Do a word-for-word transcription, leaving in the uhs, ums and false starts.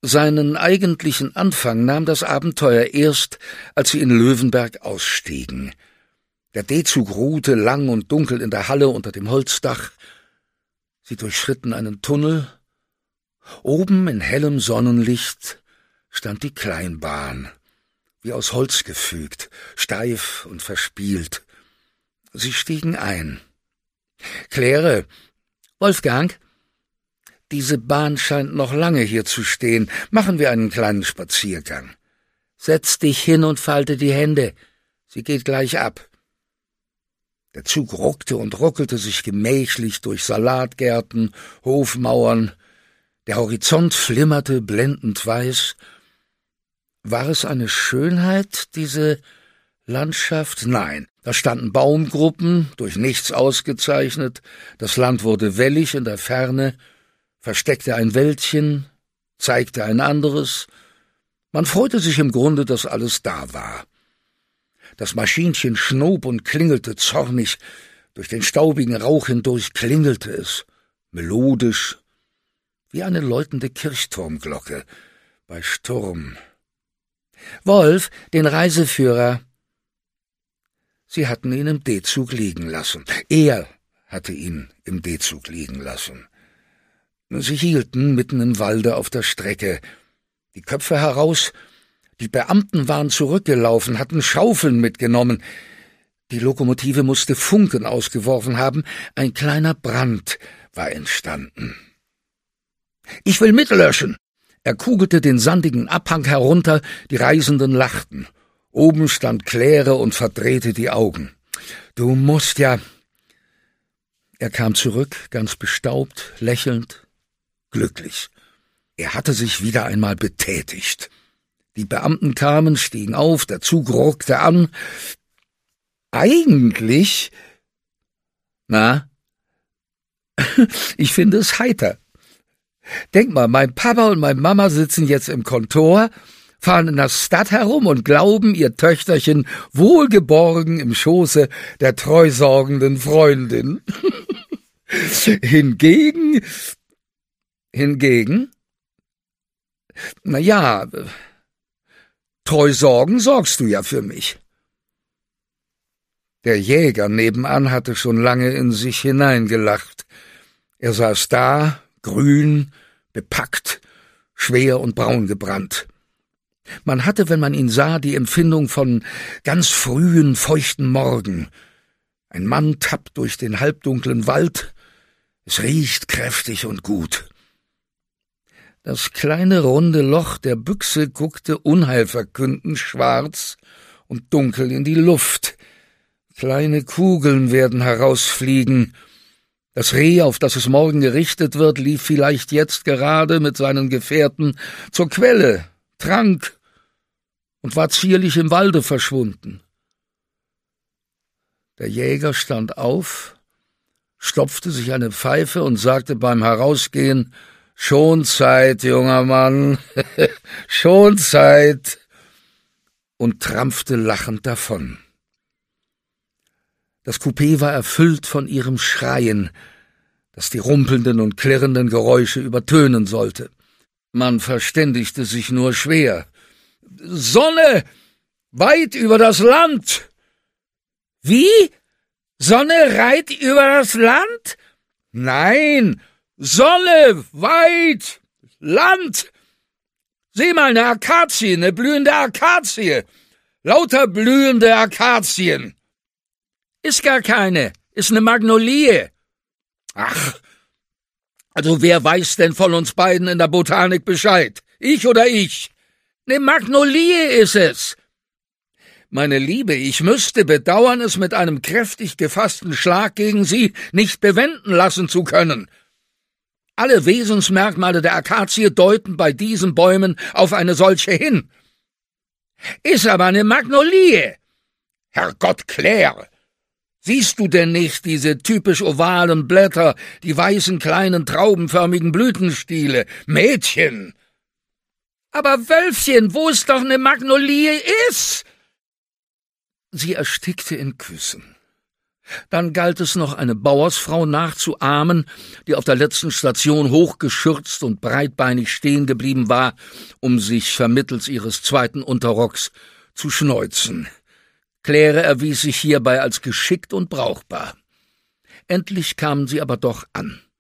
Seinen eigentlichen Anfang nahm das Abenteuer erst, als sie in Löwenberg ausstiegen. Der D-Zug ruhte lang und dunkel in der Halle unter dem Holzdach. Sie durchschritten einen Tunnel. Oben in hellem Sonnenlicht stand die Kleinbahn, wie aus Holz gefügt, steif und verspielt. Sie stiegen ein. »Claire, Wolfgang, diese Bahn scheint noch lange hier zu stehen. Machen wir einen kleinen Spaziergang. Setz dich hin und falte die Hände. Sie geht gleich ab.« Der Zug ruckte und ruckelte sich gemächlich durch Salatgärten, Hofmauern. Der Horizont flimmerte blendend weiß. War es eine Schönheit, diese Landschaft? Nein, da standen Baumgruppen, durch nichts ausgezeichnet. Das Land wurde wellig in der Ferne, versteckte ein Wäldchen, zeigte ein anderes. Man freute sich im Grunde, dass alles da war. Das Maschinchen schnob und klingelte zornig, durch den staubigen Rauch hindurch klingelte es, melodisch, wie eine läutende Kirchturmglocke bei Sturm. »Wolf, den Reiseführer!« Sie hatten ihn im D-Zug liegen lassen. Er hatte ihn im D-Zug liegen lassen. Sie hielten mitten im Walde auf der Strecke, die Köpfe heraus. Die Beamten waren zurückgelaufen, hatten Schaufeln mitgenommen. Die Lokomotive musste Funken ausgeworfen haben. Ein kleiner Brand war entstanden. »Ich will mitlöschen!« Er kugelte den sandigen Abhang herunter, die Reisenden lachten. Oben stand Claire und verdrehte die Augen. »Du musst ja...« Er kam zurück, ganz bestaubt, lächelnd, glücklich. Er hatte sich wieder einmal betätigt. Die Beamten kamen, stiegen auf, der Zug ruckte an. »Eigentlich...« »Na?« »Ich finde es heiter. Denk mal, mein Papa und meine Mama sitzen jetzt im Kontor, fahren in der Stadt herum und glauben, ihr Töchterchen wohlgeborgen im Schoße der treusorgenden Freundin. Hingegen... Hingegen? Na ja, treu sorgen sorgst du ja für mich.« Der Jäger nebenan hatte schon lange in sich hineingelacht. Er saß da, grün, bepackt, schwer und braun gebrannt. Man hatte, wenn man ihn sah, die Empfindung von ganz frühen, feuchten Morgen. Ein Mann tappt durch den halbdunklen Wald. Es riecht kräftig und gut. Das kleine runde Loch der Büchse guckte unheilverkündend schwarz und dunkel in die Luft. Kleine Kugeln werden herausfliegen. Das Reh, auf das es morgen gerichtet wird, lief vielleicht jetzt gerade mit seinen Gefährten zur Quelle, trank und war zierlich im Walde verschwunden. Der Jäger stand auf, stopfte sich eine Pfeife und sagte beim Herausgehen: »Schon Zeit, junger Mann, schon Zeit«, und trampfte lachend davon. Das Coupé war erfüllt von ihrem Schreien, das die rumpelnden und klirrenden Geräusche übertönen sollte. Man verständigte sich nur schwer. »Sonne! Weit über das Land!« »Wie? Sonne reit über das Land?« »Nein! Sonne! Weit! Land! Sieh mal, eine Akazie, eine blühende Akazie! Lauter blühende Akazien!« »Ist gar keine, ist eine Magnolie.« »Ach, also wer weiß denn von uns beiden in der Botanik Bescheid? Ich oder ich? Eine Magnolie ist es.« »Meine Liebe, ich müsste bedauern, es mit einem kräftig gefassten Schlag gegen Sie nicht bewenden lassen zu können. Alle Wesensmerkmale der Akazie deuten bei diesen Bäumen auf eine solche hin. Ist aber eine Magnolie. Herrgott, Claire! Siehst du denn nicht diese typisch ovalen Blätter, die weißen kleinen traubenförmigen Blütenstiele? Mädchen! Aber Wölfchen, wo es doch eine Magnolie ist!« Sie erstickte in Küssen. Dann galt es noch, eine Bauersfrau nachzuahmen, die auf der letzten Station hochgeschürzt und breitbeinig stehen geblieben war, um sich vermittels ihres zweiten Unterrocks zu schneuzen. Claire erwies sich hierbei als geschickt und brauchbar. Endlich kamen sie aber doch an.